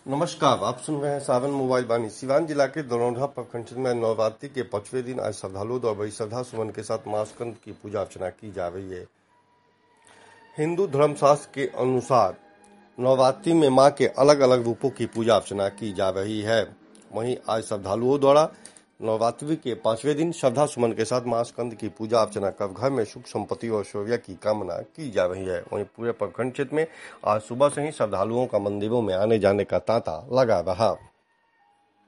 नमस्कार, आप सुन रहे हैं सावन मोबाइल वाणी। सिवान जिला के दरौंधा प्रखंड क्षेत्र में नवरात्रि के 5वें दिन आज श्रद्धालुओं द्वारा बड़ी श्रद्धा सुमन के साथ मां स्कंद की पूजा अर्चना की जा रही है। हिंदू धर्मशास्त्र के अनुसार नवरात्रि में मां के अलग अलग रूपों की पूजा अर्चना की जा रही है। वहीं आज श्रद्धालुओं द्वारा नवरात्रि के 5वें दिन श्रद्धा सुमन के साथ मां स्कंद की पूजा अर्चना कर घर में सुख संपत्ति और शौर्य की कामना की जा रही है। वहीं पूरे प्रखंड क्षेत्र में आज सुबह से ही श्रद्धालुओं का मंदिरों में आने जाने का तांता लगा रहा।